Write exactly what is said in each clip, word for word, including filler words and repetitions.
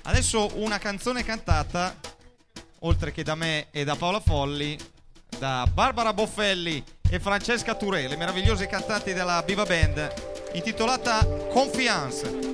Adesso una canzone cantata, oltre che da me e da Paola Folli, da Barbara Boffelli e Francesca Touré, le meravigliose cantanti della Viva Band, intitolata Confiance.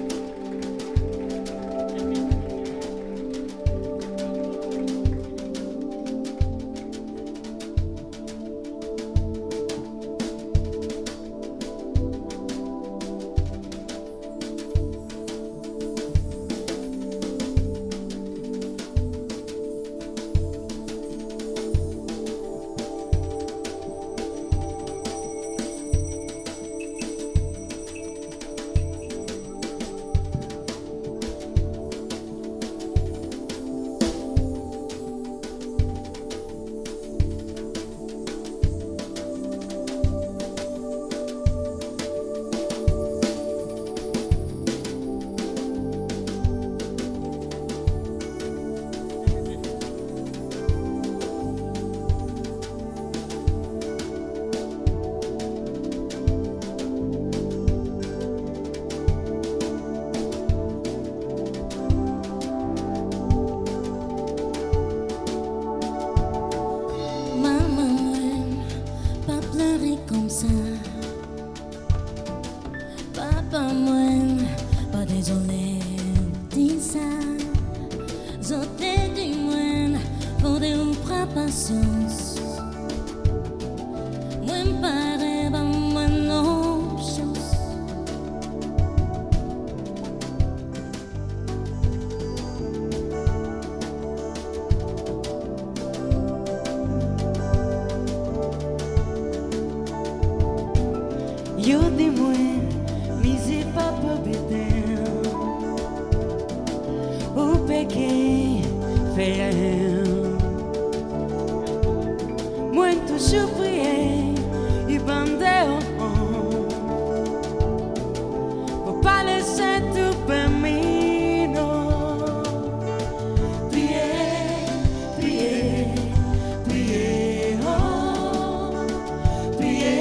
Yo di mwen, mizi pa pa beten, ou peke feyen. Mwen toujou priye, i bande on, pou pa lese tou pemino. Priye, priye, priye, oh, priye.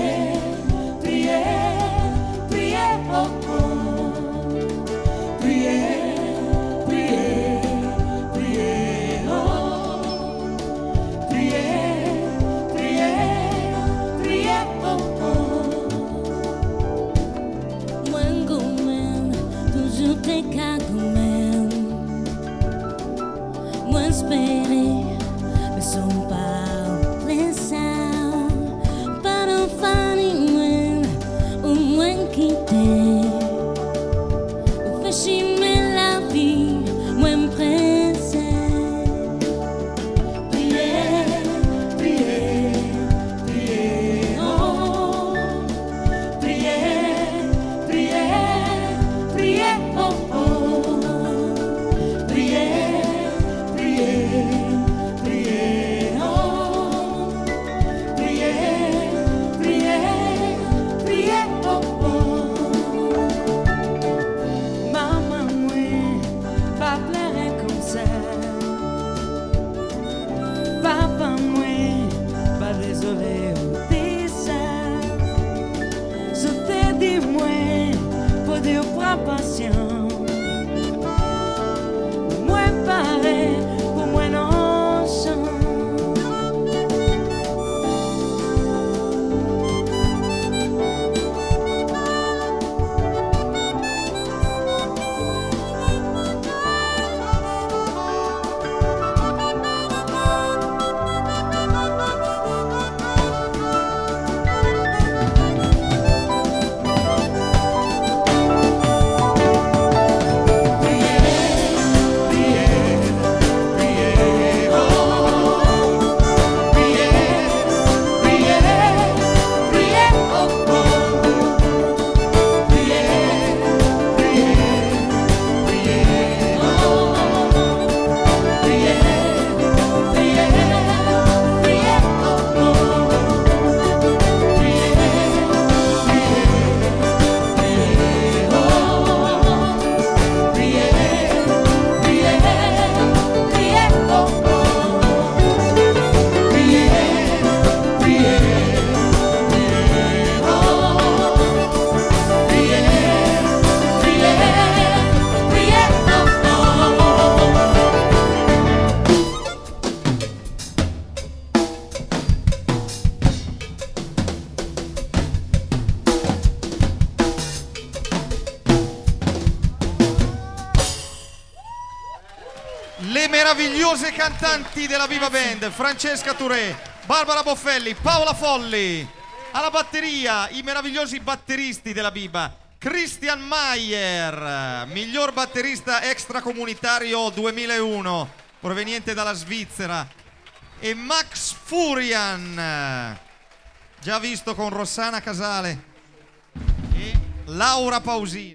meravigliose cantanti della Viva Band, Francesca Touré, Barbara Boffelli, Paola Folli. Alla batteria i meravigliosi batteristi della Biba, Christian Mayer, miglior batterista extracomunitario duemilauno, proveniente dalla Svizzera, e Max Furian, già visto con Rossana Casale e Laura Pausini.